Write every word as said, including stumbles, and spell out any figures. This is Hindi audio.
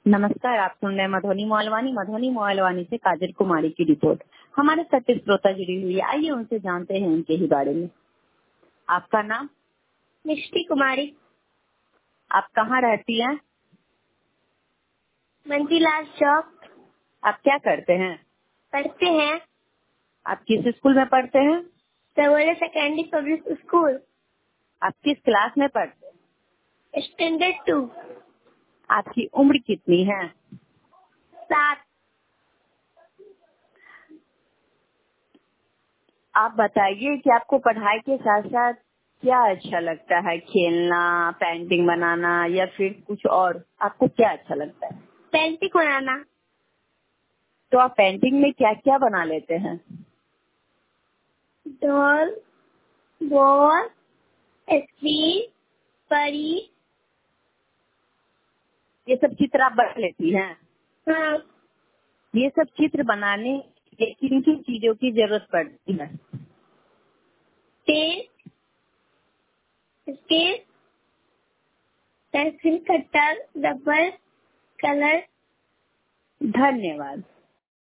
नमस्कार, आप सुन रहे हैं मधुबनी मोहलवानी। मधुबनी मोहलवानी से काजल कुमारी की रिपोर्ट। हमारे सत्य श्रोता जुड़ी हुई है, आइए उनसे जानते हैं उनके ही बारे में। आपका नाम? मिष्टी कुमारी। आप कहाँ रहती हैं? मंजीलाल चौक। आप क्या करते हैं? पढ़ते हैं। आप किस स्कूल में पढ़ते हैं? सवोले सेकेंडरी पब्लिक स्कूल। आप किस क्लास में पढ़ते हैं? Standard two. आपकी उम्र कितनी है? सात। आप बताइए कि आपको पढ़ाई के साथ साथ क्या अच्छा लगता है? खेलना, पेंटिंग बनाना या फिर कुछ और? आपको क्या अच्छा लगता है? पेंटिंग बनाना। तो आप पेंटिंग में क्या क्या बना लेते हैं? डॉल, बॉल, स्क्रीन, परी। ये सब चित्र आप बना लेती हैं? हाँ। ये सब चित्र बनाने के किन किन चीजों की जरूरत पड़ती है? Pen, scale, pencil, cutter, rubber, colour. धन्यवाद।